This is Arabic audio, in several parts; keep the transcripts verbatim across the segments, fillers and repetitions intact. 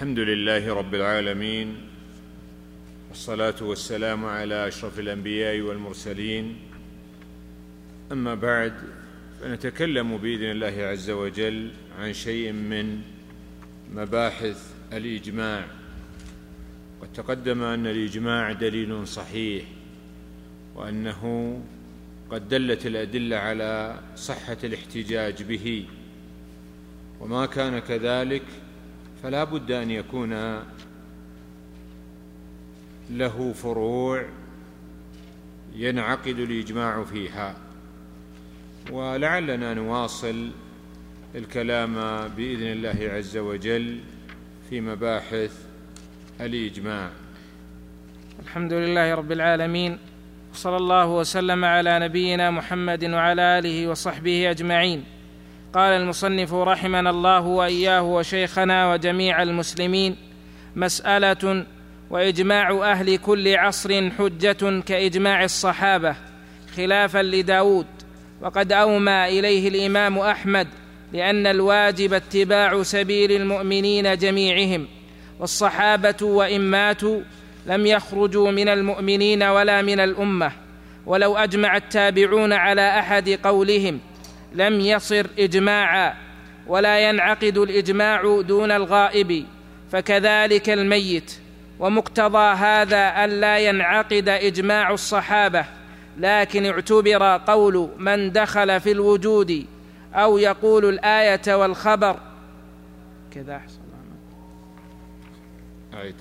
الحمد لله رب العالمين، والصلاة والسلام على أشرف الأنبياء والمرسلين. أما بعد، فنتكلم بإذن الله عز وجل عن شيء من مباحث الإجماع. قد تقدم أن الإجماع دليل صحيح، وأنه قد دلت الأدلة على صحة الاحتجاج به، وما كان كذلك فلا بد أن يكون له فروع ينعقد الإجماع فيها. ولعلنا نواصل الكلام بإذن الله عز وجل في مباحث الإجماع. الحمد لله رب العالمين، وصلى الله وسلم على نبينا محمد وعلى آله وصحبه أجمعين. قال المصنف رحمنا الله وإياه وشيخنا وجميع المسلمين: مسألة: وإجماع أهل كل عصر حجة كإجماع الصحابة، خلافا لداود. وقد أومى إليه الإمام أحمد لأن الواجب اتباع سبيل المؤمنين جميعهم، والصحابة وإن ماتوا لم يخرجوا من المؤمنين ولا من الأمة، ولو أجمع التابعون على أحد قولهم لم يصر إجماعا، ولا ينعقد الإجماع دون الغائب، فكذلك الميت. ومقتضى هذا ألا ينعقد إجماع الصحابة، لكن اعتبر قول من دخل في الوجود أو يقول الآية والخبر كذا. أحسن الله.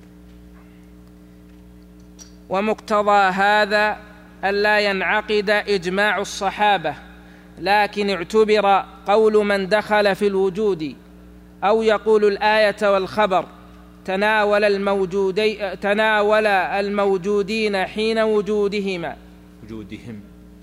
ومقتضى هذا ألا ينعقد إجماع الصحابة، لكن اعتبر قول من دخل في الوجود أو يقول الآية والخبر تناول الموجودي تناول الموجودين حين وجودهما وجودهم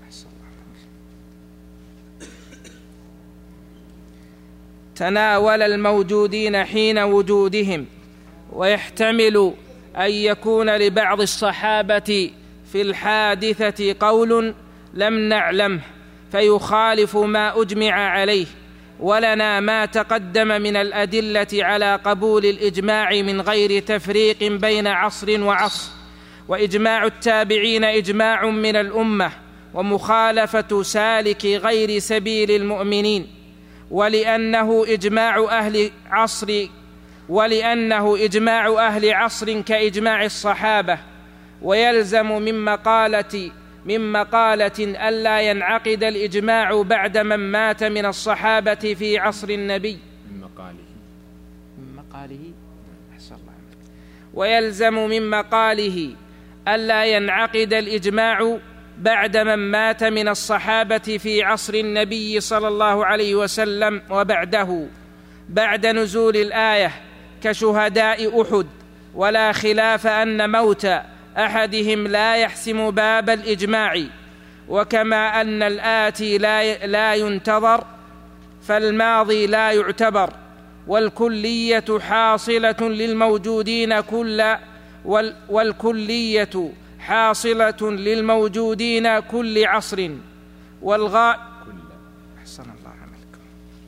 تناول الموجودين حين وجودهم ويحتمل أن يكون لبعض الصحابة في الحادثة قول لم نعلمه فيخالف ما أجمع عليه، ولنا ما تقدم من الأدلة على قبول الإجماع من غير تفريق بين عصر وعصر. وإجماع التابعين إجماع من الأمة، ومخالفة سالك غير سبيل المؤمنين، ولأنه إجماع أهل عصر ولأنه إجماع أهل عصر كإجماع الصحابة. ويلزم من مقالة من مقالة ألا ينعقد الإجماع بعد من مات من الصحابة في عصر النبي. من مقاله من مقاله أحسن الله. ويلزم من مقاله ألا ينعقد الإجماع بعد من مات من الصحابة في عصر النبي صلى الله عليه وسلم وبعده بعد نزول الآية كشهداء أحد، ولا خلاف أن موت أحدهم لا يحسم باب الإجماع. وكما أن الآتي لا, لا ينتظر فالماضي لا يعتبر، والكلية حاصلة للموجودين كل وال والكلية حاصلة للموجودين كل عصر والغاء أحسن الله عملكم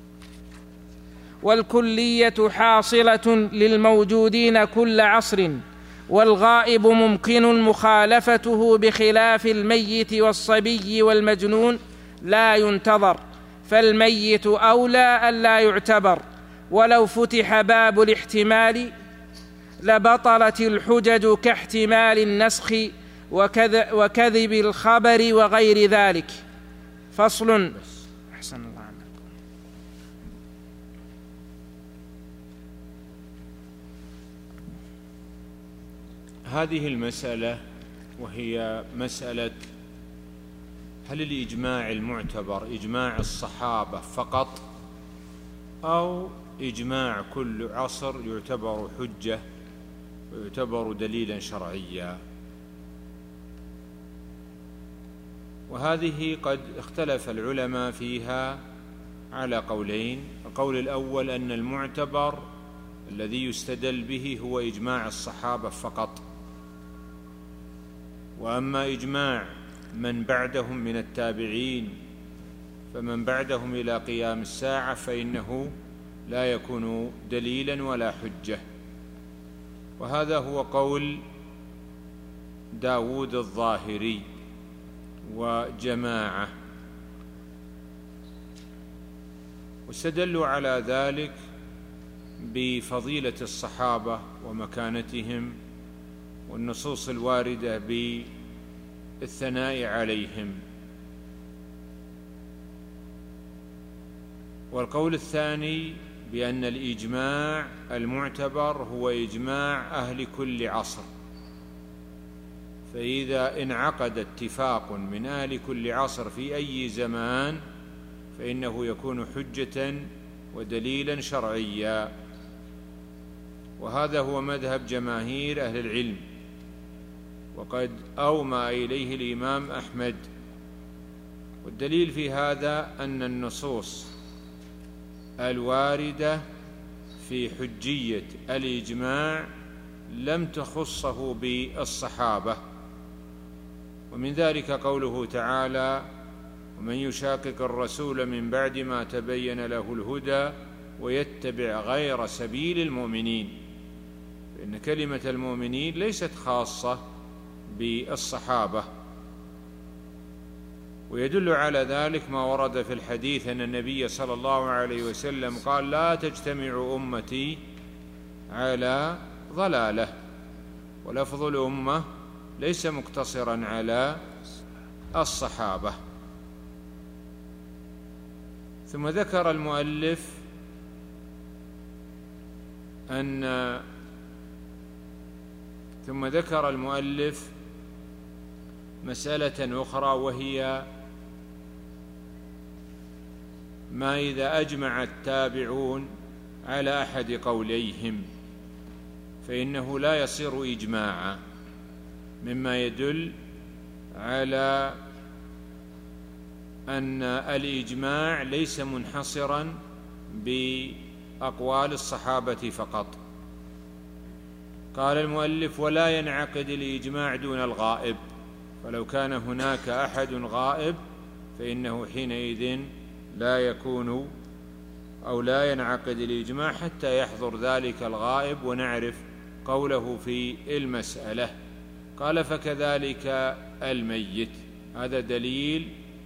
والكلية حاصلة للموجودين كل عصر، والغائب ممكن مخالفته بخلاف الميت والصبي والمجنون لا ينتظر، فالميت أولى ألا يعتبر. ولو فتح باب الاحتمال لبطلت الحجج كاحتمال النسخ وكذب الخبر وغير ذلك. فصل. أحسن الله عنك. هذه المسألة وهي مسألة: هل الإجماع المعتبر إجماع الصحابة فقط، أو إجماع كل عصر يعتبر حجة ويعتبر دليلا شرعيا؟ وهذه قد اختلف العلماء فيها على قولين. القول الأول أن المعتبر الذي يستدل به هو إجماع الصحابة فقط، وأما إجماع من بعدهم من التابعين فمن بعدهم إلى قيام الساعة فإنه لا يكون دليلا ولا حجة. وهذا هو قول داود الظاهري وجماعة، واستدلوا على ذلك بفضيلة الصحابة ومكانتهم والنصوص الواردة بالثناء عليهم. والقول الثاني بأن الإجماع المعتبر هو إجماع أهل كل عصر، فإذا انعقد اتفاق من أهل كل عصر في أي زمان فإنه يكون حجة ودليلا شرعيا، وهذا هو مذهب جماهير أهل العلم، وقد أومى إليه الإمام أحمد. والدليل في هذا أن النصوص الواردة في حجية الإجماع لم تخصه بالصحابة، ومن ذلك قوله تعالى: ومن يشاقق الرسول من بعد ما تبين له الهدى ويتبع غير سبيل المؤمنين، فإن كلمة المؤمنين ليست خاصة بالصحابة. ويدل على ذلك ما ورد في الحديث أن النبي صلى الله عليه وسلم قال: لا تجتمع أمتي على ضلالة. ولفظ الأمة ليس مقتصرا على الصحابة. ثم ذكر المؤلف أن ثم ذكر المؤلف مسألة أخرى، وهي ما إذا أجمع التابعون على أحد قوليهم فإنه لا يصير إجماعا، مما يدل على أن الإجماع ليس منحصرا بأقوال الصحابة فقط. قال المؤلف: ولا ينعقد الإجماع دون الغائب، فلو كان هناك أحد غائب فإنه حينئذ لا يكون أو لا ينعقد الإجماع حتى يحضر ذلك الغائب ونعرف قوله في المسألة. قال: فكذلك الميت. هذا دليل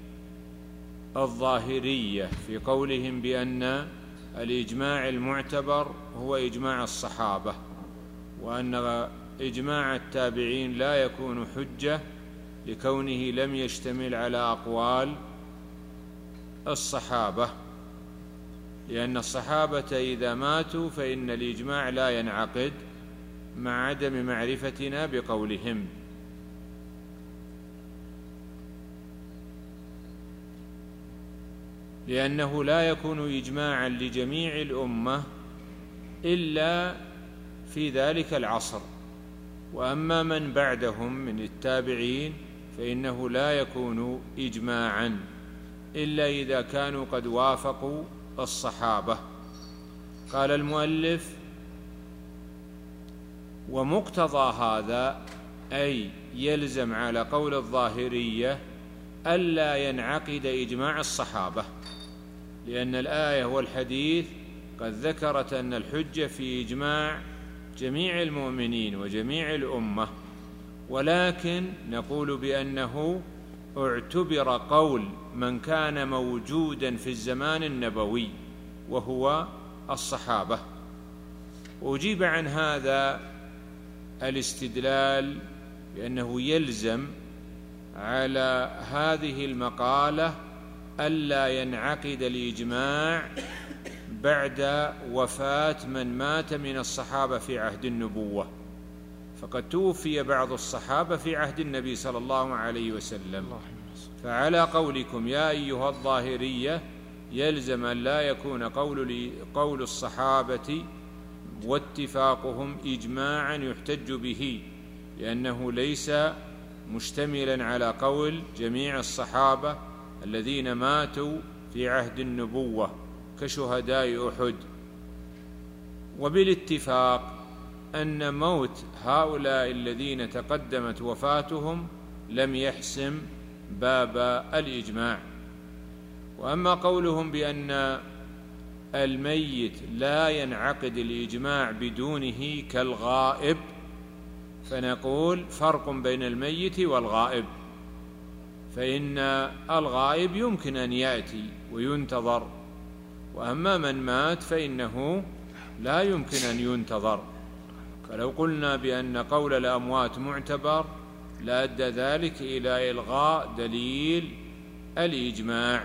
الظاهرية في قولهم بأن الإجماع المعتبر هو إجماع الصحابة، وأن إجماع التابعين لا يكون حجة لكونه لم يشتمل على أقوال الصحابة، لأن الصحابة إذا ماتوا فإن الإجماع لا ينعقد مع عدم معرفتنا بقولهم. لأنه لا يكون إجماعا لجميع الأمة إلا في ذلك العصر، وأما من بعدهم من التابعين فإنه لا يكون إجماعا إلا إذا كانوا قد وافقوا الصحابة. قال المؤلف: ومقتضى هذا أي يلزم على قول الظاهرية ألا ينعقد إجماع الصحابة، لأن الآية والحديث قد ذكرت أن الحجة في إجماع جميع المؤمنين وجميع الأمة، ولكن نقول بأنه اعتبر قول من كان موجودا في الزمان النبوي وهو الصحابة. وأجيب عن هذا الاستدلال بأنه يلزم على هذه المقالة ألا ينعقد الإجماع بعد وفاة من مات من الصحابة في عهد النبوة، فقد توفي بعض الصحابة في عهد النبي صلى الله عليه وسلم. فعلى قولكم يا أيها الظاهرية يلزم أن لا يكون قول, قول الصحابة واتفاقهم إجماعا يحتج به، لأنه ليس مشتملا على قول جميع الصحابة الذين ماتوا في عهد النبوة كشهداء أحد. وبالاتفاق أن موت هؤلاء الذين تقدمت وفاتهم لم يحسم باب الإجماع. وأما قولهم بأن الميت لا ينعقد الإجماع بدونه كالغائب، فنقول فرق بين الميت والغائب، فإن الغائب يمكن أن يأتي وينتظر، وأما من مات فإنه لا يمكن أن ينتظر. فلو قلنا بأن قول الأموات معتبر لأدى ذلك إلى إلغاء دليل الإجماع.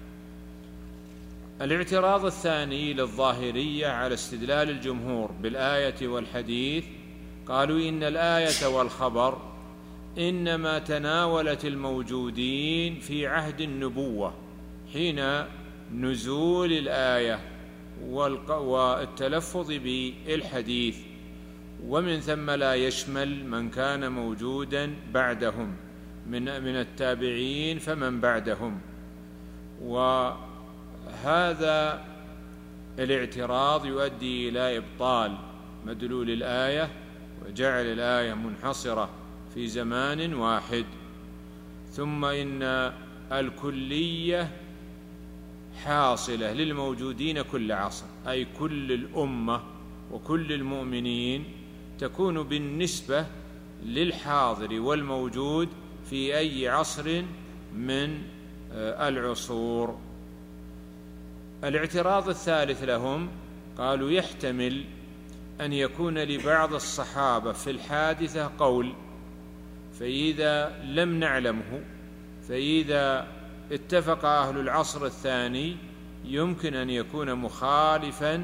الاعتراض الثاني للظاهرية على استدلال الجمهور بالآية والحديث، قالوا إن الآية والخبر إنما تناولت الموجودين في عهد النبوة حين نزول الآية والتلفظ بالحديث، ومن ثم لا يشمل من كان موجودا بعدهم من من التابعين فمن بعدهم. وهذا الاعتراض يؤدي إلى إبطال مدلول الآية وجعل الآية منحصرة في زمان واحد. ثم إن الكلية حاصلة للموجودين كل عصر، أي كل الأمة وكل المؤمنين تكون بالنسبة للحاضر والموجود في أي عصر من العصور. الاعتراض الثالث لهم، قالوا يحتمل أن يكون لبعض الصحابة في الحادثة قول، فإذا لم نعلمه فإذا اتفق أهل العصر الثاني يمكن أن يكون مخالفا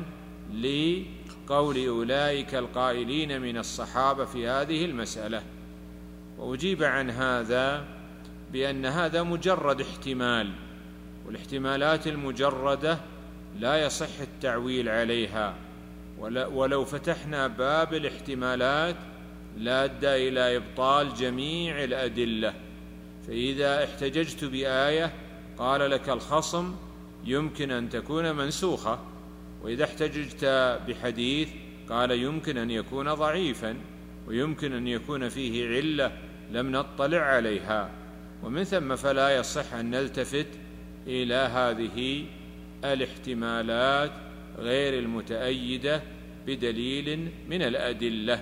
لقول أولئك القائلين من الصحابة في هذه المسألة. وأجيب عن هذا بأن هذا مجرد احتمال، والاحتمالات المجردة لا يصح التعويل عليها، ولو فتحنا باب الاحتمالات لأدى إلى إبطال جميع الأدلة. فإذا احتججت بآية قال لك الخصم يمكن أن تكون منسوخة، وإذا احتججت بحديث قال يمكن أن يكون ضعيفا، ويمكن أن يكون فيه علة لم نطلع عليها، ومن ثم فلا يصح أن نلتفت إلى هذه الاحتمالات غير المتأيدة بدليل من الأدلة.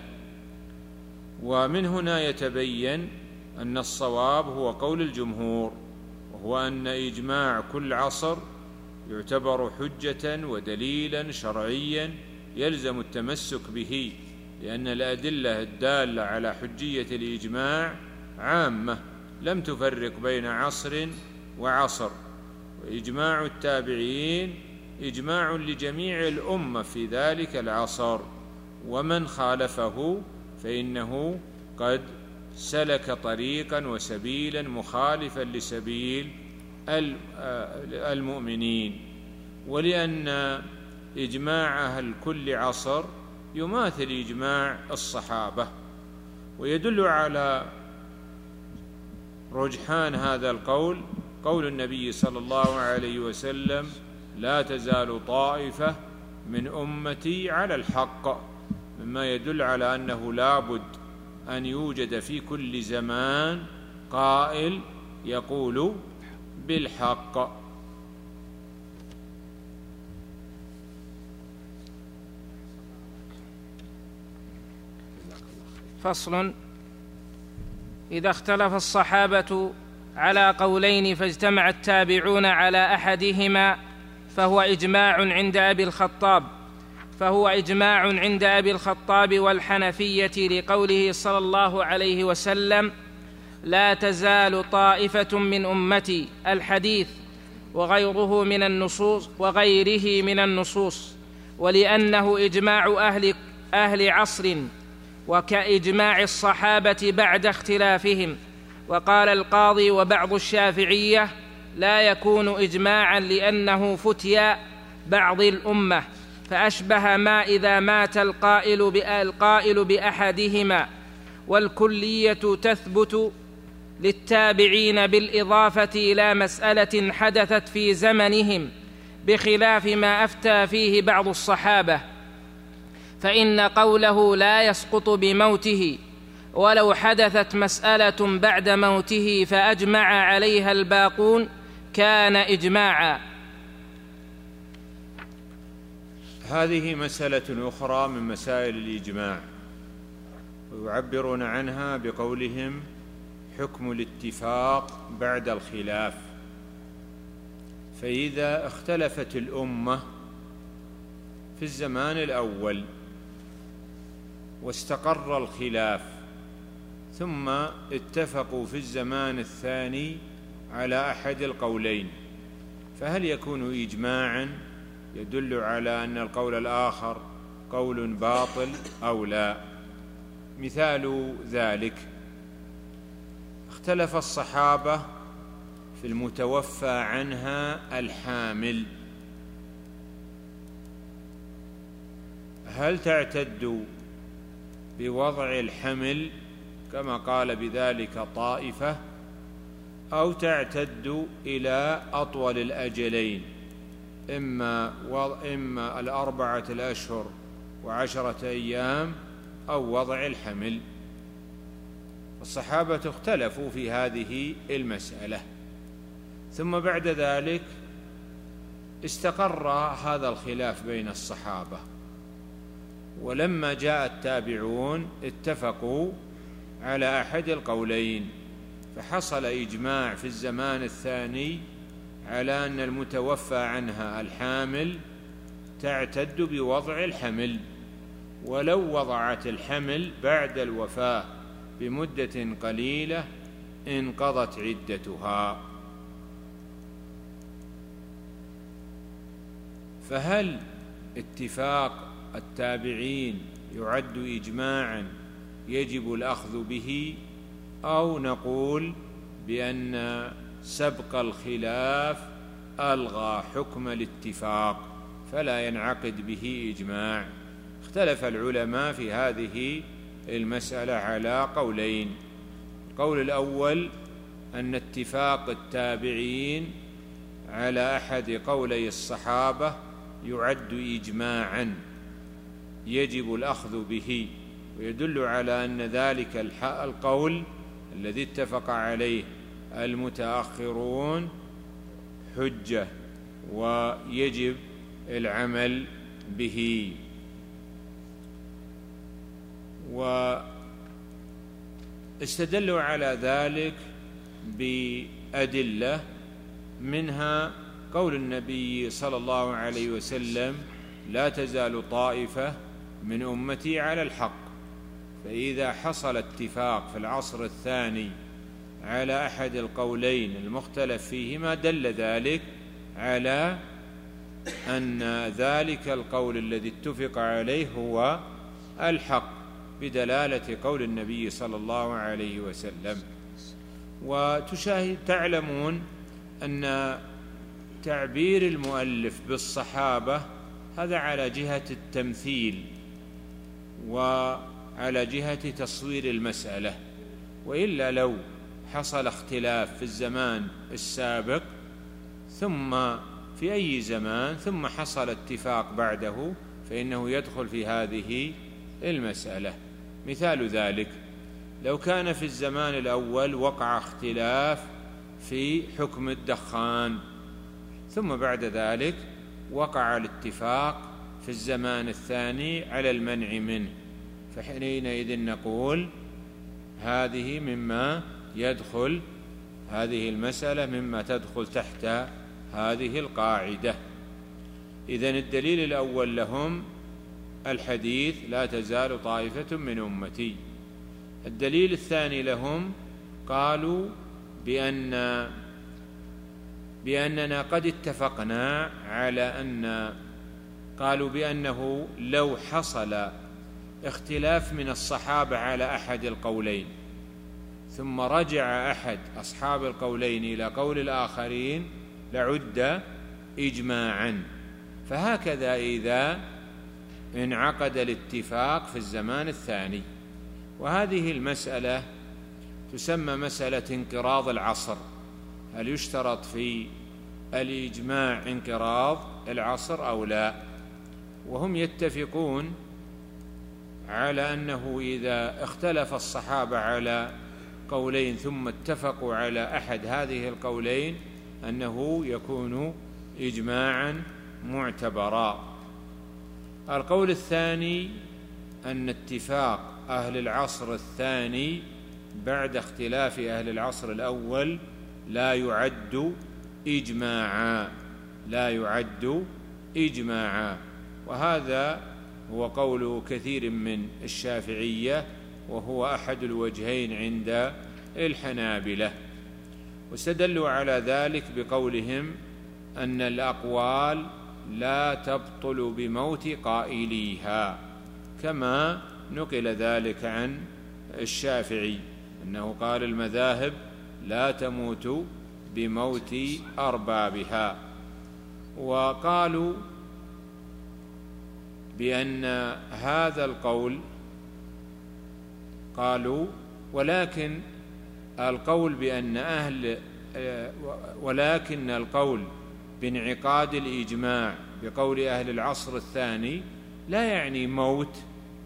ومن هنا يتبين أن الصواب هو قول الجمهور، وهو أن إجماع كل عصر يعتبر حجة ودليلا شرعيا يلزم التمسك به، لأن الأدلة الدالة على حجية الإجماع عامة لم تفرق بين عصر وعصر، وإجماع التابعين إجماع لجميع الأمة في ذلك العصر، ومن خالفه فإنه قد سلك طريقا وسبيلا مخالفا لسبيل المؤمنين. ولأن إجماع أهل كل عصر يماثل إجماع الصحابة. ويدل على رجحان هذا القول قول النبي صلى الله عليه وسلم: لا تزال طائفة من أمتي على الحق، مما يدل على أنه لا بد أن يوجد في كل زمان قائل يقول بالحق. فصل: إذا اختلف الصحابة على قولين فاجتمع التابعون على أحدهما فهو إجماع عند أبي الخطاب فهو إجماع عند أبي الخطاب والحنفية لقوله صلى الله عليه وسلم: لا تزال طائفة من أمتي، الحديث، وغيره من النصوص وغيره من النصوص، ولأنه إجماع أهل, أهل عصر وكإجماع الصحابة بعد اختلافهم. وقال القاضي وبعض الشافعية: لا يكون إجماعا لأنه فتيا بعض الأمة، فأشبه ما إذا مات القائل القائل بأحدهما، والكلية تثبت للتابعين بالإضافة إلى مسألة حدثت في زمنهم بخلاف ما أفتى فيه بعض الصحابة، فإن قوله لا يسقط بموته ولو حدثت مسألة بعد موته فأجمع عليها الباقون كان إجماعا. هذه مسألة أخرى من مسائل الإجماع، ويعبرون عنها بقولهم حكم الاتفاق بعد الخلاف. فإذا اختلفت الأمة في الزمان الأول واستقر الخلاف ثم اتفقوا في الزمان الثاني على أحد القولين، فهل يكون إجماعاً يدل على أن القول الآخر قول باطل أو لا؟ مثال ذلك: اختلف الصحابة في المتوفى عنها الحامل، هل تعتد بوضع الحمل كما قال بذلك طائفة، أو تعتد إلى أطول الأجلين، إما, إما الأربعة الأشهر وعشرة أيام أو وضع الحمل؟ الصحابة اختلفوا في هذه المسألة، ثم بعد ذلك استقر هذا الخلاف بين الصحابة، ولما جاء التابعون اتفقوا على أحد القولين، فحصل إجماع في الزمان الثاني على أن المتوفى عنها الحامل تعتد بوضع الحمل، ولو وضعت الحمل بعد الوفاة بمدة قليلة انقضت عدتها. فهل اتفاق التابعين يعد إجماعاً يجب الأخذ به، أو نقول بأن سبق الخلاف ألغى حكم الاتفاق فلا ينعقد به إجماع؟ اختلف العلماء في هذه المسألة على قولين. القول الأول أن اتفاق التابعين على أحد قولي الصحابة يعد إجماعاً يجب الأخذ به، ويدل على أن ذلك القول الذي اتفق عليه المتأخرون حجة ويجب العمل به. واستدلوا على ذلك بأدلة، منها قول النبي صلى الله عليه وسلم: لا تزال طائفة من أمتي على الحق. فإذا حصل اتفاق في العصر الثاني على أحد القولين المختلف فيهما دل ذلك على أن ذلك القول الذي اتفق عليه هو الحق، بدلالة قول النبي صلى الله عليه وسلم. وتشاهد تعلمون أن تعبير المؤلف بالصحابة هذا على جهة التمثيل وعلى جهة تصوير المسألة، وإلا لو حصل اختلاف في الزمان السابق ثم في أي زمان ثم حصل اتفاق بعده فإنه يدخل في هذه المسألة. مثال ذلك: لو كان في الزمان الأول وقع اختلاف في حكم الدخان، ثم بعد ذلك وقع الاتفاق في الزمان الثاني على المنع منه، فحينئذ نقول هذه مما يدخل هذه المسألة مما تدخل تحت هذه القاعدة. إذن الدليل الأول لهم الحديث: لا تزال طائفة من أمتي. الدليل الثاني لهم قالوا بأن بأننا قد اتفقنا على أن قالوا بأنه لو حصل اختلاف من الصحابة على أحد القولين ثم رجع أحد أصحاب القولين إلى قول الآخرين لعد إجماعاً. فهكذا إذا انعقد الاتفاق في الزمان الثاني. وهذه المسألة تسمى مسألة انقراض العصر. هل يشترط في الإجماع انقراض العصر أو لا؟ وهم يتفقون على أنه إذا اختلف الصحابة على قولين ثم اتفقوا على أحد هذه القولين أنه يكون إجماعاً معتبرا. القول الثاني أن اتفاق أهل العصر الثاني بعد اختلاف أهل العصر الأول لا يعد إجماعا لا يعد إجماعا وهذا هو قول كثير من الشافعية، وهو أحد الوجهين عند الحنابلة. واستدلوا على ذلك بقولهم أن الأقوال لا تبطل بموت قائليها، كما نقل ذلك عن الشافعي أنه قال المذاهب لا تموت بموت أربابها. وقالوا بأن هذا القول قالوا ولكن القول بأن أهل ولكن القول بانعقاد الإجماع بقول أهل العصر الثاني لا يعني موت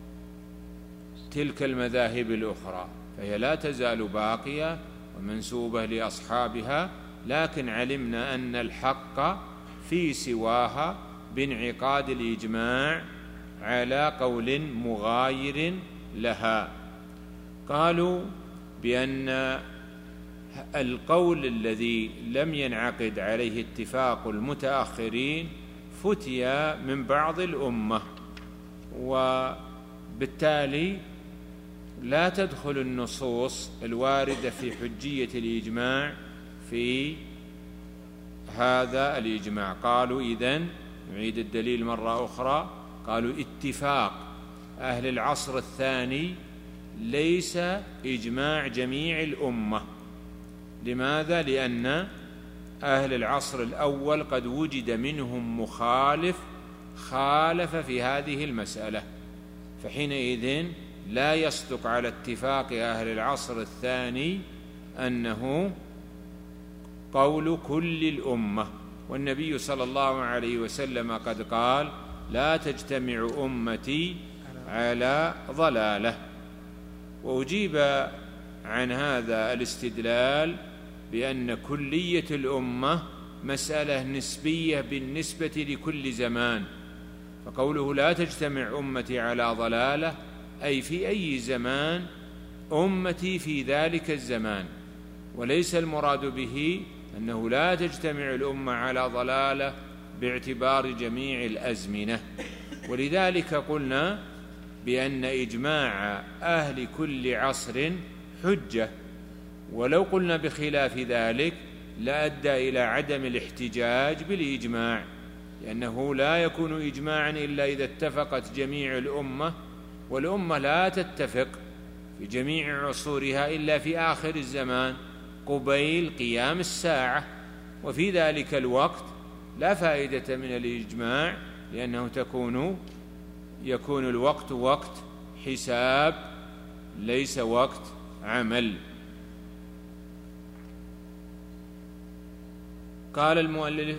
تلك المذاهب الأخرى، فهي لا تزال باقية ومنسوبة لأصحابها، لكن علمنا أن الحق في سواها بانعقاد الإجماع على قول مغاير لها. قالوا بأن القول الذي لم ينعقد عليه اتفاق المتأخرين فتي من بعض الأمة، وبالتالي لا تدخل النصوص الواردة في حجية الإجماع في هذا الإجماع. قالوا إذن نعيد الدليل مرة أخرى، قالوا اتفاق أهل العصر الثاني ليس إجماع جميع الأمة. لماذا؟ لأن أهل العصر الأول قد وجد منهم مخالف خالف في هذه المسألة، فحينئذ لا يصدق على اتفاق أهل العصر الثاني أنه قول كل الأمة. والنبي صلى الله عليه وسلم قد قال لا تجتمع أمتي على ضلالة. وأجيب عن هذا الاستدلال بأن كلية الأمة مسألة نسبية بالنسبة لكل زمان، فقوله لا تجتمع أمتي على ضلالة أي في أي زمان أمتي في ذلك الزمان، وليس المراد به أنه لا تجتمع الأمة على ضلالة باعتبار جميع الأزمنة. ولذلك قلنا بأن إجماع أهل كل عصر حجة، ولو قلنا بخلاف ذلك لأدى إلى عدم الاحتجاج بالإجماع، لأنه لا يكون إجماعا إلا إذا اتفقت جميع الأمة، والأمة لا تتفق في جميع عصورها إلا في آخر الزمان قبيل قيام الساعة، وفي ذلك الوقت لا فائدة من الإجماع، لأنه تكون يكون الوقت وقت حساب ليس وقت عمل. قال المؤلف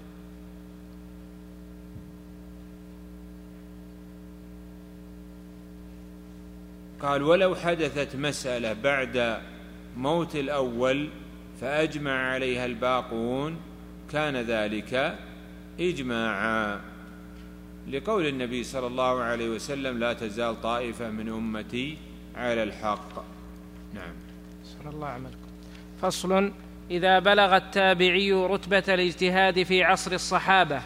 قال ولو حدثت مسألة بعد موت الأول فأجمع عليها الباقون كان ذلك إجماعا، لقول النبي صلى الله عليه وسلم لا تزال طائفة من أمتي على الحق. نعم. صلى الله عملكم. فصل: إذا بلغ التابعي رتبة الاجتهاد في عصر الصحابة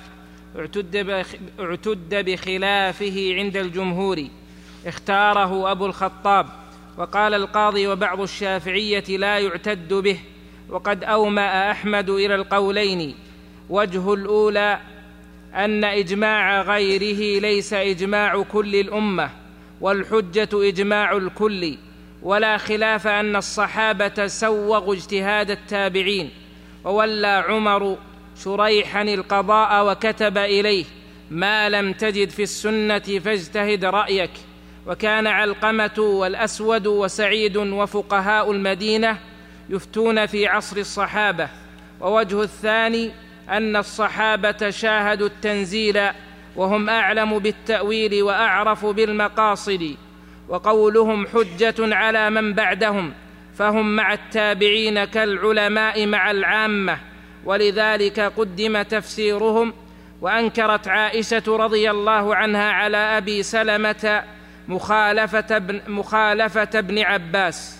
اعتد بخلافه عند الجمهور، اختاره أبو الخطاب، وقال القاضي وبعض الشافعية لا يعتد به، وقد أومأ أحمد إلى القولين. وجه الأولى أن إجماع غيره ليس إجماع كل الأمة، والحجة إجماع الكل، ولا خلاف أن الصحابة سوغوا اجتهاد التابعين. وولى عمر شريحا القضاء وكتب إليه ما لم تجد في السنة فاجتهد رأيك. وكان علقمة والأسود وسعيد وفقهاء المدينة يفتون في عصر الصحابة. ووجه الثاني أن الصحابة شاهدوا التنزيل وهم أعلم بالتأويل وأعرف بالمقاصد، وقولهم حجة على من بعدهم، فهم مع التابعين كالعلماء مع العامة، ولذلك قدم تفسيرهم وأنكرت عائشة رضي الله عنها على أبي سلمة مخالفة ابن, مخالفة ابن عباس.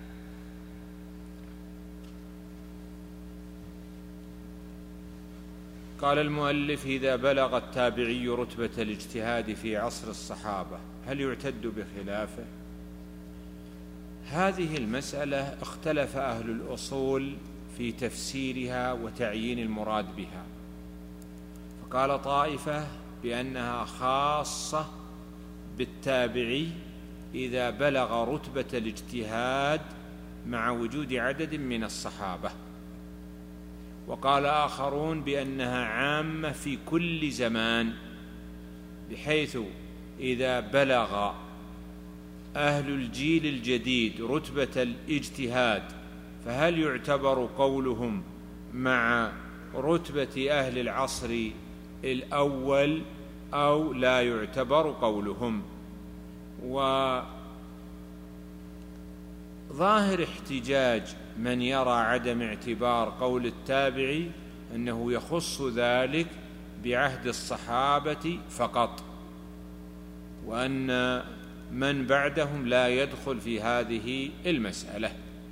قال المؤلف: إذا بلغ التابعي رتبة الاجتهاد في عصر الصحابة هل يعتد بخلافه؟ هذه المسألة اختلف أهل الأصول في تفسيرها وتعيين المراد بها، فقال طائفة بأنها خاصة بالتابعي إذا بلغ رتبة الاجتهاد مع وجود عدد من الصحابة، وقال آخرون بأنها عامة في كل زمان، بحيث إذا بلغ أهل الجيل الجديد رتبة الاجتهاد فهل يعتبر قولهم مع رتبة أهل العصر الأول أو لا يعتبر قولهم؟ وظاهر احتجاج من يرى عدم اعتبار قول التابعي أنه يخص ذلك بعهد الصحابة فقط، وأن من بعدهم لا يدخل في هذه المسألة.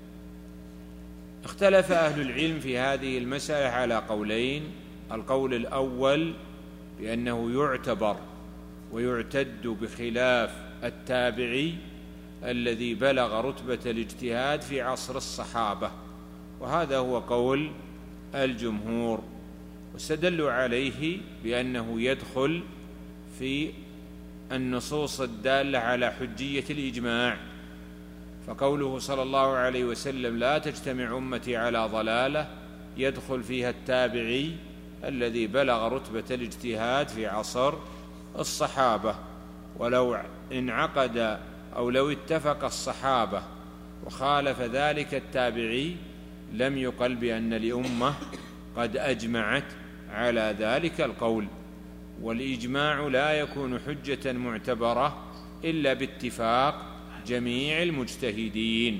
اختلف أهل العلم في هذه المسألة على قولين: القول الأول بأنه يعتبر ويعتد بخلاف التابعي الذي بلغ رتبة الاجتهاد في عصر الصحابة، وهذا هو قول الجمهور، واستدلوا عليه بأنه يدخل في النصوص الدالة على حجية الإجماع، فقوله صلى الله عليه وسلم: لا تجتمع أمتي على ضلالة، يدخل فيها التابعي الذي بلغ رتبة الاجتهاد في عصر الصحابة. ولو انعقد أو لو اتفق الصحابة وخالف ذلك التابعي لم يقل بأن الأمة قد أجمعت على ذلك القول، والإجماع لا يكون حجة معتبرة إلا باتفاق جميع المجتهدين.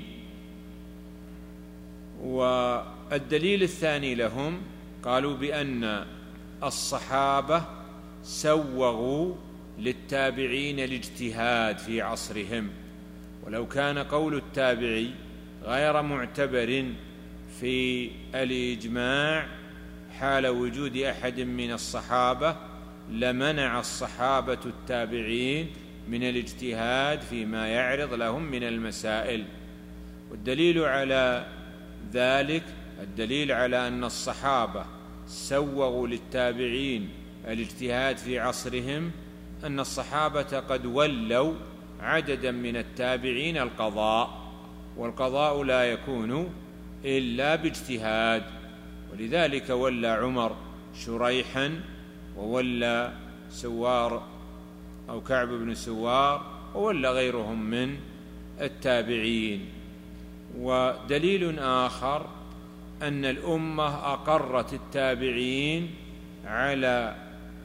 والدليل الثاني لهم قالوا بأن الصحابة سوغوا للتابعين الاجتهاد في عصرهم، ولو كان قول التابعي غير معتبر في الإجماع حال وجود أحد من الصحابة لمنع الصحابة التابعين من الاجتهاد فيما يعرض لهم من المسائل. والدليل على ذلك الدليل على أن الصحابة سوغوا للتابعين الاجتهاد في عصرهم أن الصحابة قد ولوا عددا من التابعين القضاء، والقضاء لا يكون إلا باجتهاد، ولذلك ولى عمر شريحا، وولى سوار أو كعب بن سوار، وولى غيرهم من التابعين. ودليل آخر أن الأمة أقرت التابعين على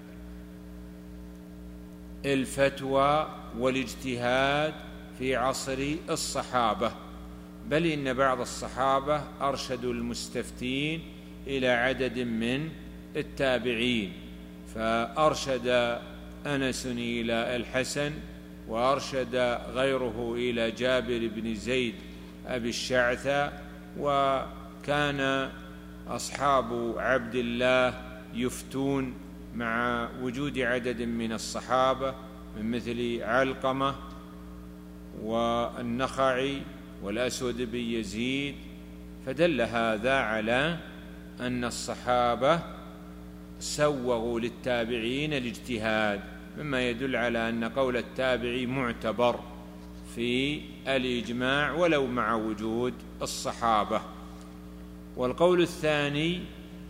الفتوى والاجتهاد في عصر الصحابة، بل إن بعض الصحابة أرشدوا المستفتين إلى عدد من التابعين، فأرشد أنس إلى الحسن، وأرشد غيره إلى جابر بن زيد أبي الشعثى، وكان أصحاب عبد الله يفتون مع وجود عدد من الصحابة من مثل علقمة والنخعي والأسود بن يزيد، فدل هذا على أن الصحابة سوغوا للتابعين الاجتهاد، مما يدل على أن قول التابعي معتبر في الإجماع ولو مع وجود الصحابة. والقول الثاني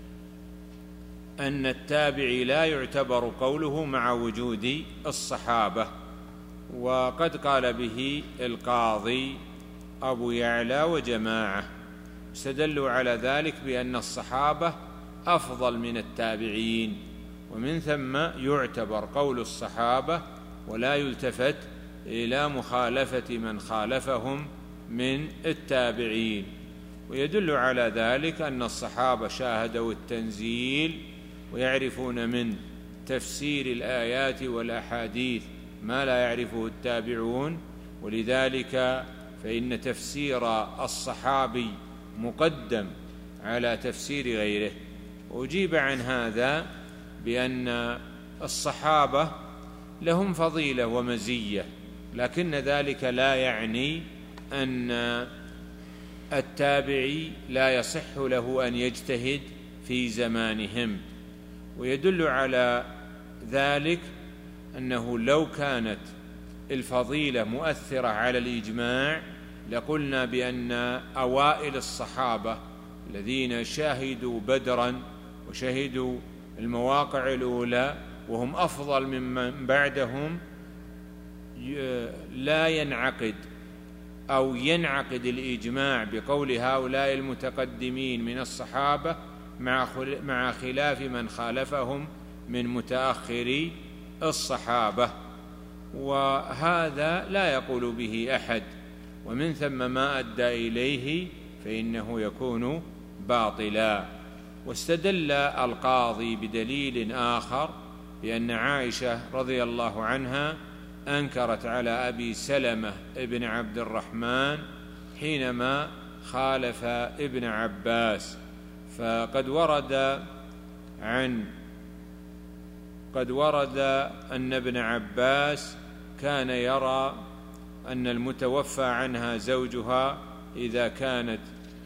أن التابعي لا يعتبر قوله مع وجود الصحابة، وقد قال به القاضي أبو يعلى وجماعة، استدلوا على ذلك بأن الصحابة أفضل من التابعين، ومن ثم يعتبر قول الصحابة ولا يلتفت إلى مخالفة من خالفهم من التابعين. ويدل على ذلك أن الصحابة شاهدوا التنزيل ويعرفون من تفسير الآيات والأحاديث ما لا يعرفه التابعون، ولذلك فإن تفسير الصحابي مقدم على تفسير غيره. وأجيب عن هذا بأن الصحابة لهم فضيلة ومزية، لكن ذلك لا يعني أن التابعي لا يصح له أن يجتهد في زمانهم. ويدل على ذلك أنه لو كانت الفضيلة مؤثرة على الإجماع لقلنا بأن أوائل الصحابة الذين شاهدوا بدرا وشهدوا المواقع الأولى وهم أفضل ممن بعدهم لا ينعقد أو ينعقد الإجماع بقول هؤلاء المتقدمين من الصحابة مع خلاف من خالفهم من متأخري الصحابة، وهذا لا يقول به أحد، ومن ثم ما أدى إليه فإنه يكون باطلا. واستدل القاضي بدليل آخر بأن عائشة رضي الله عنها أنكرت على أبي سلمة ابن عبد الرحمن حينما خالف ابن عباس، فقد ورد عن قد ورد أن ابن عباس كان يرى أن المتوفى عنها زوجها إذا كانت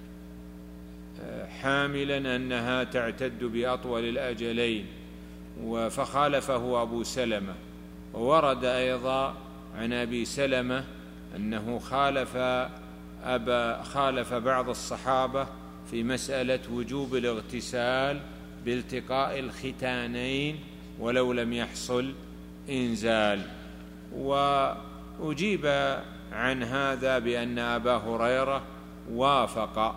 حاملا أنها تعتد بأطول الأجلين، فخالفه أبو سلمة. وورد أيضا عن أبي سلمة أنه خالف أبا خالف بعض الصحابة في مسألة وجوب الاغتسال بالتقاء الختانين ولو لم يحصل إنزال. وأجيب عن هذا بأن أبا هريرة وافق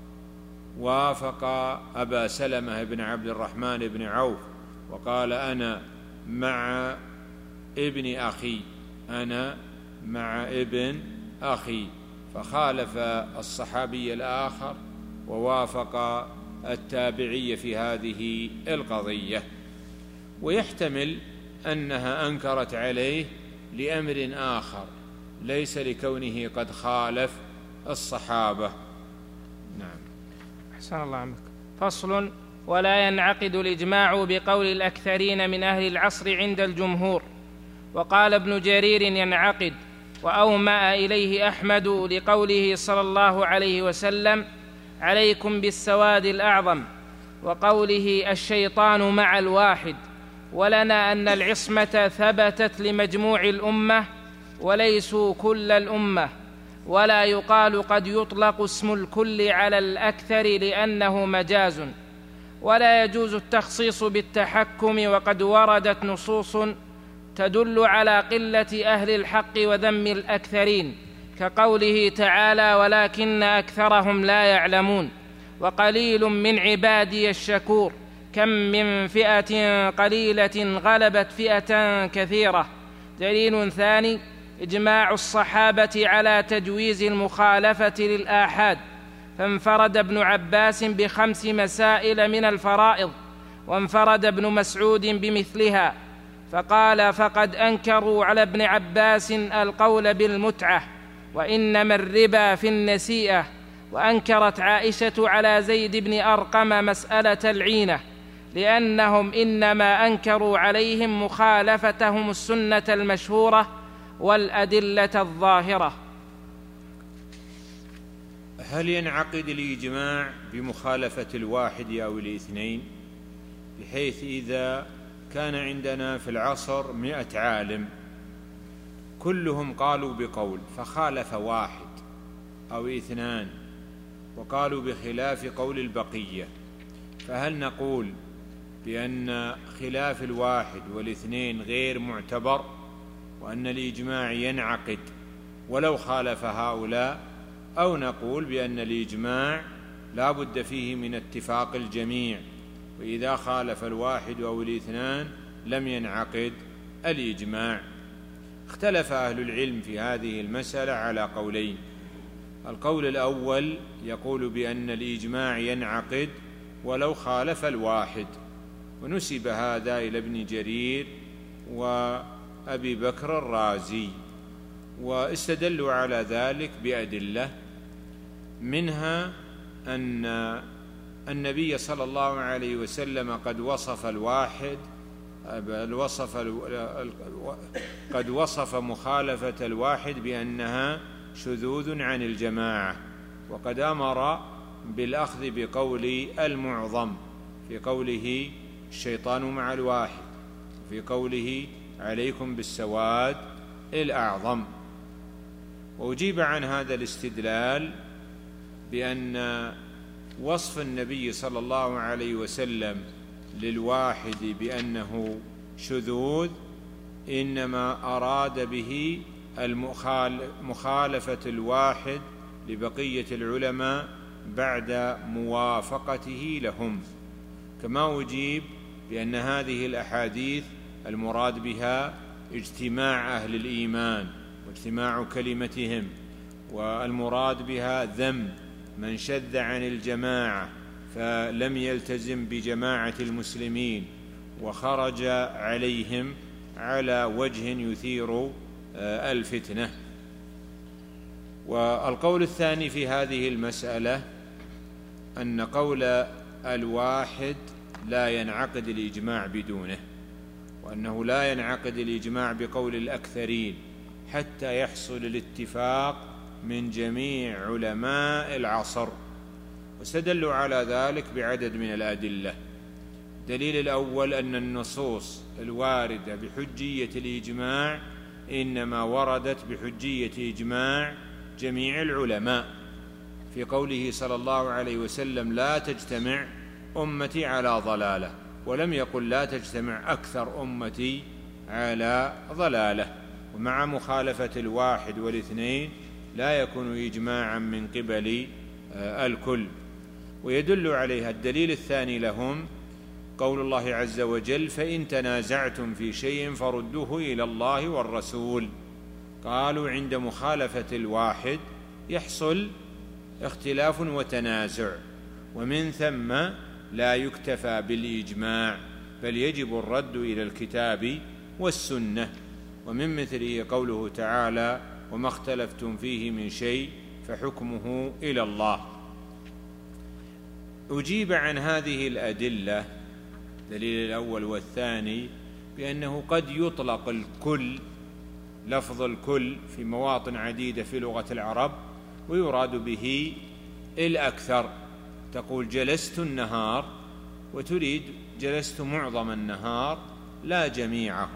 وافق أبا سلمة بن عبد الرحمن بن عوف وقال أنا مع ابن أخي أنا مع ابن أخي، فخالف الصحابي الآخر ووافق التابعي في هذه القضية. ويحتمل أنها أنكرت عليه لأمر آخر ليس لكونه قد خالف الصحابة. نعم. أحسن الله عنك. فصل: ولا ينعقد الإجماع بقول الأكثرين من أهل العصر عند الجمهور. وقال ابن جرير: ينعقد. وأومأ إليه أحمد لقوله صلى الله عليه وسلم: عليكم بالسواد الأعظم، وقوله: الشيطان مع الواحد. ولنا أن العصمة ثبتت لمجموع الأمة وليسوا كل الأمة، ولا يقال قد يطلق اسم الكل على الأكثر لأنه مجاز، ولا يجوز التخصيص بالتحكم، وقد وردت نصوص تدل على قلة أهل الحق وذم الأكثرين، كقوله تعالى: ولكن أكثرهم لا يعلمون، وقليل من عبادي الشكور، كم من فئة قليلة غلبت فئة كثيرة. دليل ثاني: إجماع الصحابة على تجويز المخالفة للآحاد، فانفرد ابن عباس بخمس مسائل من الفرائض، وانفرد ابن مسعود بمثلها، فقال: فقد أنكروا على ابن عباس القول بالمتعة، وإنما الربا في النسيئة. وأنكرت عائشة على زيد بن أرقم مسألة العينة، لأنهم إنما أنكروا عليهم مخالفتهم السنة المشهورة والأدلة الظاهرة. هل ينعقد الإجماع بمخالفة الواحد أو الاثنين؟ بحيث إذا كان عندنا في العصر مئة عالم كلهم قالوا بقول فخالف واحد أو اثنان وقالوا بخلاف قول البقية، فهل نقول بأن خلاف الواحد والاثنين غير معتبر وأن الإجماع ينعقد ولو خالف هؤلاء، أو نقول بأن الإجماع لا بد فيه من اتفاق الجميع، وإذا خالف الواحد أو الاثنان لم ينعقد الإجماع؟ اختلف أهل العلم في هذه المسألة على قولين. القول الأول يقول بأن الإجماع ينعقد ولو خالف الواحد، ونسب هذا إلى ابن جرير وأبي بكر الرازي، واستدلوا على ذلك بأدلة، منها أن النبي صلى الله عليه وسلم قد وصف الواحد وصف قد وصف مخالفة الواحد بأنها شذوذ عن الجماعة، وقد أمر بالأخذ بقول المعظم في قوله الشيطان مع الواحد، في قوله عليكم بالسواد الأعظم. وأجيب عن هذا الاستدلال بأن وصف النبي صلى الله عليه وسلم للواحد بأنه شذوذ إنما أراد به مخالفة الواحد لبقية العلماء بعد موافقته لهم، كما أجيب بأن هذه الأحاديث المراد بها اجتماع أهل الإيمان واجتماع كلمتهم، والمراد بها ذم من شذ عن الجماعة فلم يلتزم بجماعة المسلمين وخرج عليهم على وجه يثير الفتنة. والقول الثاني في هذه المسألة أن قول الواحد لا ينعقد الإجماع بدونه، وأنه لا ينعقد الإجماع بقول الأكثرين حتى يحصل الاتفاق من جميع علماء العصر، واستدلوا على ذلك بعدد من الأدلة. الدليل الأول أن النصوص الواردة بحجية الإجماع إنما وردت بحجية إجماع جميع العلماء، في قوله صلى الله عليه وسلم لا تجتمع أمتي على ضلالة، ولم يقل لا تجتمع أكثر أمتي على ضلالة. ومع مخالفة الواحد والاثنين لا يكون إجماعا من قبل الكل. ويدل عليها الدليل الثاني لهم قول الله عز وجل فإن تنازعتم في شيء فردوه إلى الله والرسول. قالوا عند مخالفة الواحد يحصل اختلاف وتنازع، ومن ثم لا يكتفى بالإجماع بل يجب الرد إلى الكتاب والسنة. ومن مثله قوله تعالى وما اختلفتم فيه من شيء فحكمه إلى الله. أجيب عن هذه الأدلة الدليل الأول والثاني بأنه قد يطلق الكل، لفظ الكل في مواطن عديدة في لغة العرب، ويراد به الأكثر. تقول جلست النهار وتريد جلست معظم النهار لا جميعه.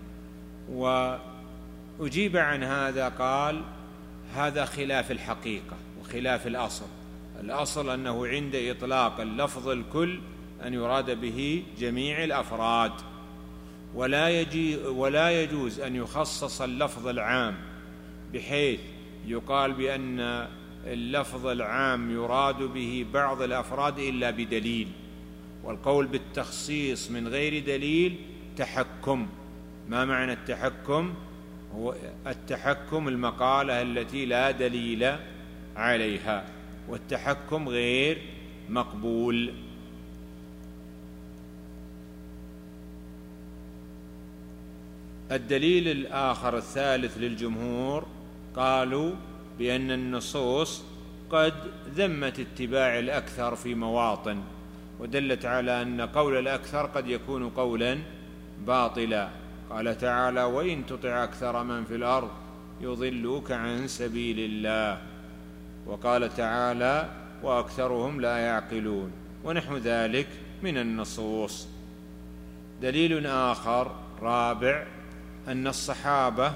وأجيب عن هذا قال هذا خلاف الحقيقة وخلاف الأصل. الأصل أنه عند إطلاق اللفظ الكل أن يراد به جميع الأفراد، ولا يجي ولا يجوز أن يخصص اللفظ العام بحيث يقال بأن اللفظ العام يراد به بعض الأفراد إلا بدليل. والقول بالتخصيص من غير دليل تحكم. ما معنى التحكم؟ هو التحكم المقالة التي لا دليل عليها، والتحكم غير مقبول. الدليل الآخر الثالث للجمهور قالوا بأن النصوص قد ذمت اتباع الأكثر في مواطن، ودلت على أن قول الأكثر قد يكون قولا باطلا. قال تعالى وإن تطع أكثر من في الأرض يضلوك عن سبيل الله، وقال تعالى وأكثرهم لا يعقلون، ونحو ذلك من النصوص. دليل آخر رابع أن الصحابة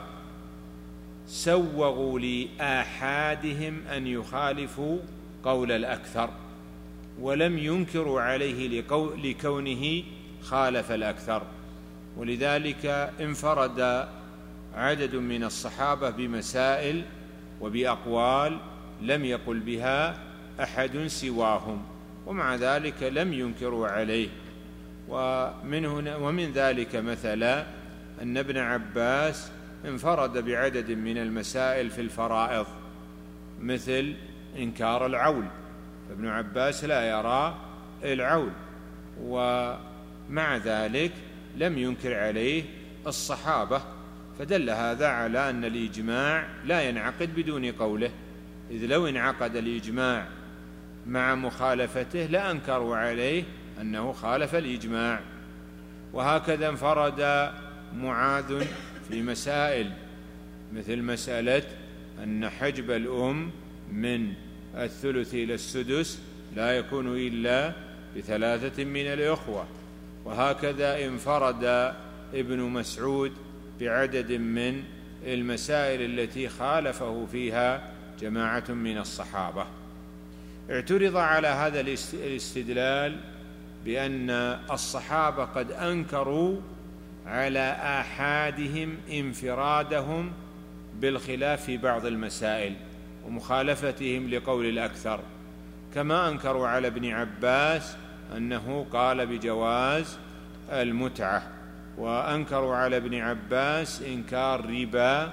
سوغوا لآحادهم أن يخالفوا قول الأكثر، ولم ينكروا عليه لكونه خالف الأكثر، ولذلك انفرد عدد من الصحابة بمسائل وبأقوال لم يقل بها أحد سواهم، ومع ذلك لم ينكروا عليه. ومن, هنا ومن ذلك مثلا أن ابن عباس انفرد بعدد من المسائل في الفرائض مثل إنكار العول، فابن عباس لا يرى العول. مع ذلك لم ينكر عليه الصحابة، فدل هذا على أن الإجماع لا ينعقد بدون قوله، إذ لو انعقد الإجماع مع مخالفته لأنكروا عليه أنه خالف الإجماع. وهكذا انفرد معاذ في مسائل مثل مسألة أن حجب الأم من الثلث إلى السدس لا يكون إلا بثلاثة من الإخوة. وهكذا انفرد ابن مسعود بعدد من المسائل التي خالفه فيها جماعة من الصحابة. اعترض على هذا الاستدلال بأن الصحابة قد أنكروا على آحادهم انفرادهم بالخلاف في بعض المسائل ومخالفتهم لقول الأكثر، كما أنكروا على ابن عباس أنه قال بجواز المتعة، وأنكروا على ابن عباس إنكار ربا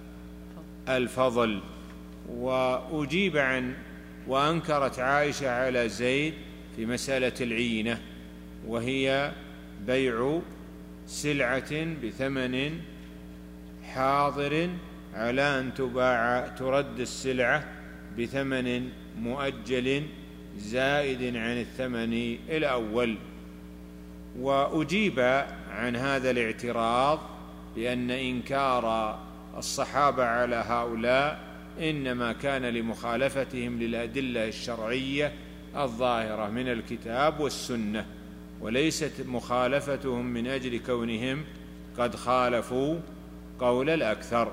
الفضل. وأجيب عن وأنكرت عائشة على زيد في مسألة العينة، وهي بيع سلعة بثمن حاضر على أن تباع ترد السلعة بثمن مؤجل زائد عن الثمن الأول. وأجيب عن هذا الاعتراض بأن إنكار الصحابة على هؤلاء إنما كان لمخالفتهم للأدلة الشرعية الظاهرة من الكتاب والسنة، وليست مخالفتهم من أجل كونهم قد خالفوا قول الأكثر.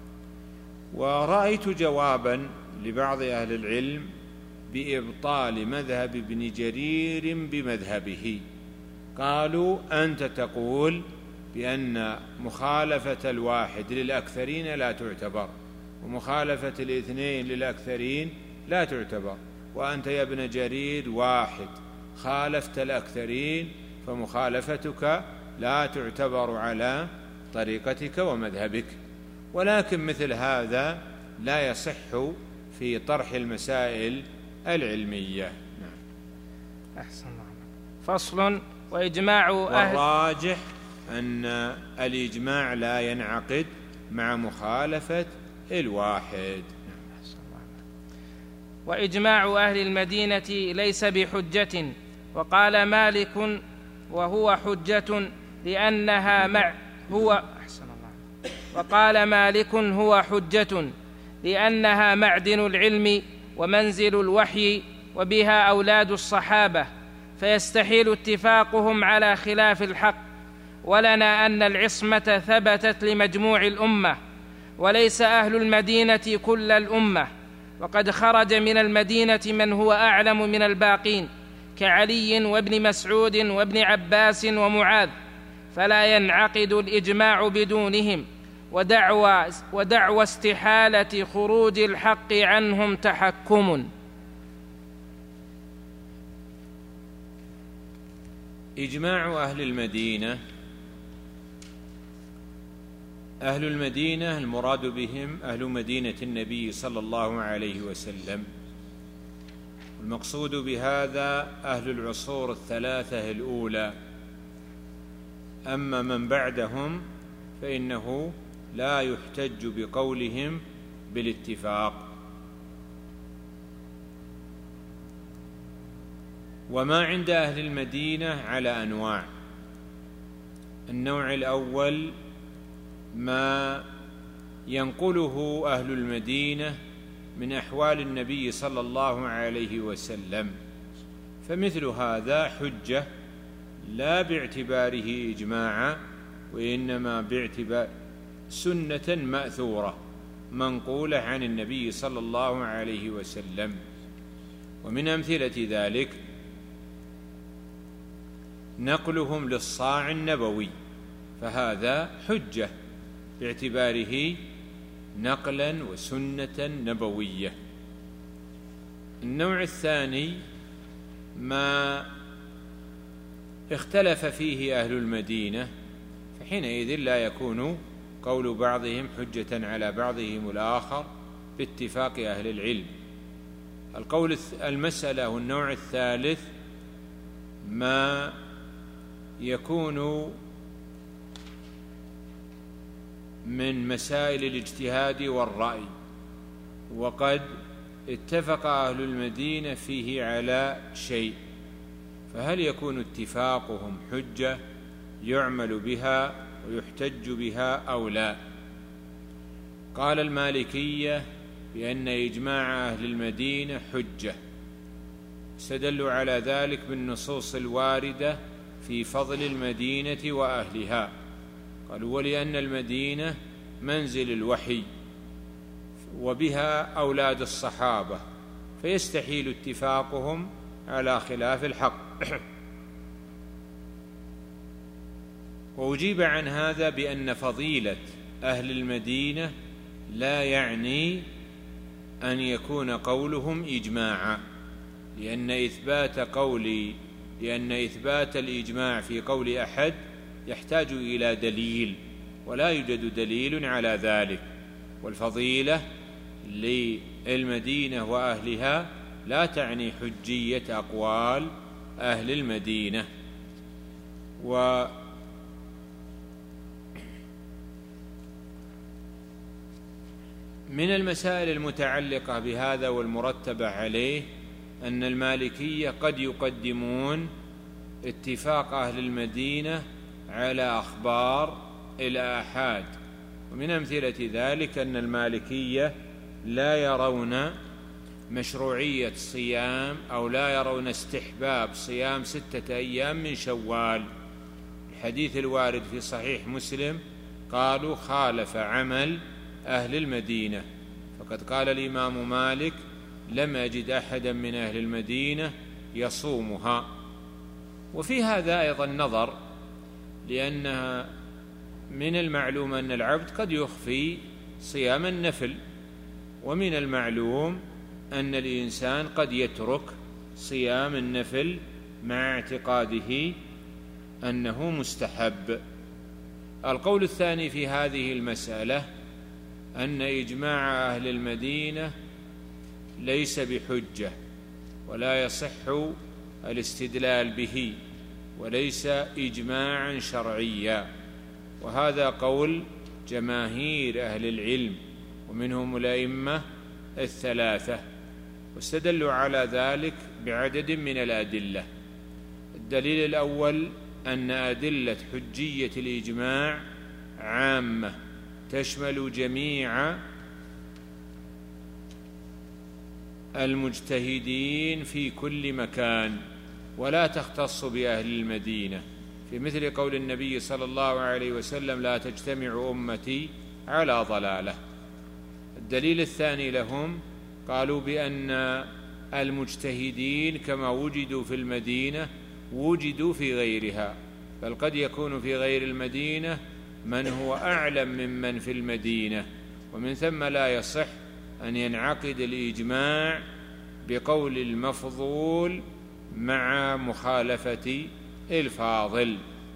ورأيت جوابا لبعض أهل العلم بإبطال مذهب ابن جرير بمذهبه. قالوا: أنت تقول بأن مخالفة الواحد للأكثرين لا تعتبر، ومخالفة الاثنين للأكثرين لا تعتبر، وأنت يا ابن جرير واحد خالفت الأكثرين، فمخالفتك لا تعتبر على طريقتك ومذهبك. ولكن مثل هذا لا يصح في طرح المسائل العلمية. أحسن الله. فصل: وإجماع أهل والراجح أن الإجماع لا ينعقد مع مخالفة الواحد. وإجماع أهل المدينة ليس بحجة، وقال مالك: وهو حجة لأنها مع هو أحسن الله. وقال مالك: هو حجة لأنها معدن العلم ومنزل الوحي، وبها أولاد الصحابة، فيستحيل اتفاقهم على خلاف الحق. ولنا أن العصمة ثبتت لمجموع الأمة، وليس أهل المدينة كل الأمة، وقد خرج من المدينة من هو أعلم من الباقين كعلي وابن مسعود وابن عباس ومعاذ، فلا ينعقد الإجماع بدونهم، ودعوى, ودعوى استحالة خروج الحق عنهم تحكم. إجماع أهل المدينة، أهل المدينة المراد بهم أهل مدينة النبي صلى الله عليه وسلم، المقصود بهذا أهل العصور الثلاثة الأولى. أما من بعدهم فإنه لا يحتج بقولهم بالاتفاق. وما عند أهل المدينة على أنواع. النوع الأول ما ينقله أهل المدينة من أحوال النبي صلى الله عليه وسلم، فمثل هذا حجة لا باعتباره إجماعا، وإنما باعتبار سنة مأثورة منقولة عن النبي صلى الله عليه وسلم. ومن أمثلة ذلك نقلهم للصاع النبوي، فهذا حجة باعتباره نقلا وسنة نبوية. النوع الثاني ما اختلف فيه أهل المدينة، فحينئذ لا يكون قول بعضهم حجة على بعضهم الآخر باتفاق أهل العلم. القول المسألة والنوع الثالث ما يكون من مسائل الاجتهاد والرأي، وقد اتفق أهل المدينة فيه على شيء، فهل يكون اتفاقهم حجة يعمل بها ويحتج بها أو لا؟ قال المالكية بأن إجماع أهل المدينة حجة، استدلوا على ذلك بالنصوص الواردة في فضل المدينة وأهلها، قالوا ولأن المدينة منزل الوحي وبها أولاد الصحابة، فيستحيل اتفاقهم على خلاف الحق. وأجيب عن هذا بأن فضيلة أهل المدينة لا يعني أن يكون قولهم إجماعا، لأن إثبات قول لأن إثبات الإجماع في قول أحد يحتاج إلى دليل، ولا يوجد دليل على ذلك. والفضيلة للمدينة وأهلها لا تعني حجية أقوال أهل المدينة. و من المسائل المتعلقة بهذا والمرتبة عليه أن المالكية قد يقدمون اتفاق أهل المدينة على أخبار الآحاد، ومن أمثلة ذلك أن المالكية لا يرون مشروعية صيام أو لا يرون استحباب صيام ستة أيام من شوال. الحديث الوارد في صحيح مسلم قالوا خالف عمل أهل المدينة، فقد قال الإمام مالك لم أجد أحدا من أهل المدينة يصومها. وفي هذا أيضا نظر، لأنها من المعلوم أن العبد قد يخفي صيام النفل، ومن المعلوم أن الإنسان قد يترك صيام النفل مع اعتقاده أنه مستحب. القول الثاني في هذه المسألة أن إجماع أهل المدينة ليس بحجة ولا يصح الاستدلال به، وليس إجماعا شرعيا، وهذا قول جماهير أهل العلم ومنهم الأئمة الثلاثة، واستدلوا على ذلك بعدد من الأدلة. الدليل الأول أن أدلة حجية الإجماع عامة تشمل جميع المجتهدين في كل مكان، ولا تختص بأهل المدينة، في مثل قول النبي صلى الله عليه وسلم لا تجتمع أمتي على ضلالة. الدليل الثاني لهم قالوا بأن المجتهدين كما وجدوا في المدينة وجدوا في غيرها، بل قد يكون في غير المدينة من هو أعلم ممن في المدينة، ومن ثم لا يصح أن ينعقد الإجماع بقول المفضول مع مخالفة الفاضل.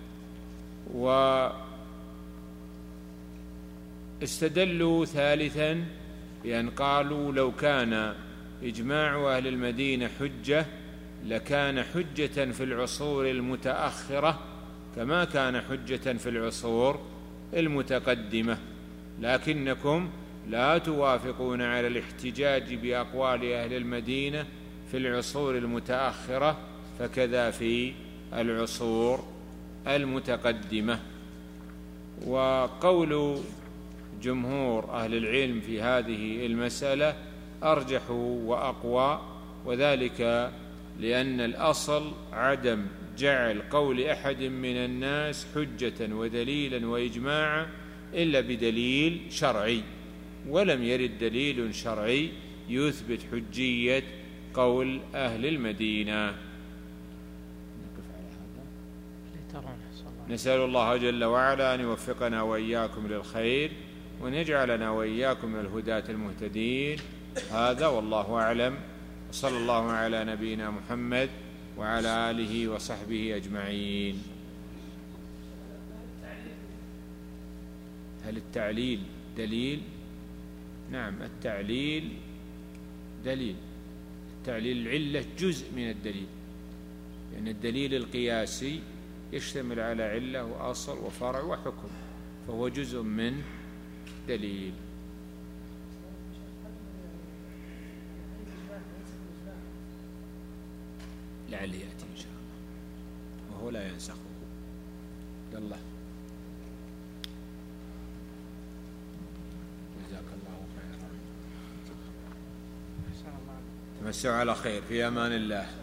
واستدلوا ثالثا بأن قالوا لو كان إجماع أهل المدينة حجة لكان حجة في العصور المتأخرة كما كان حجة في العصور المتقدمة، لكنكم لا توافقون على الاحتجاج بأقوال أهل المدينة في العصور المتأخرة، فكذا في العصور المتقدمة. وقول جمهور أهل العلم في هذه المسألة أرجح وأقوى، وذلك لأن الأصل عدم جعل قول أحد من الناس حجة ودليلا وإجماعا إلا بدليل شرعي، ولم يرد دليل شرعي يثبت حجية قول أهل المدينة. نسأل الله جل وعلا أن يوفقنا وإياكم للخير، وأن يجعلنا وإياكم من الهداة المهتدين. هذا والله أعلم، وصلى الله على نبينا محمد وعلى آله وصحبه أجمعين. هل التعليل دليل؟ نعم، التعليل دليل. التعليل العلة جزء من الدليل، لأن يعني الدليل القياسي يشتمل على علة وأصل وفرع وحكم، فهو جزء من دليل. لعل يأتي إن شاء الله وهو لا ينسخه. يلا جزاك الله خيرا، تمسوا على خير، في أمان الله.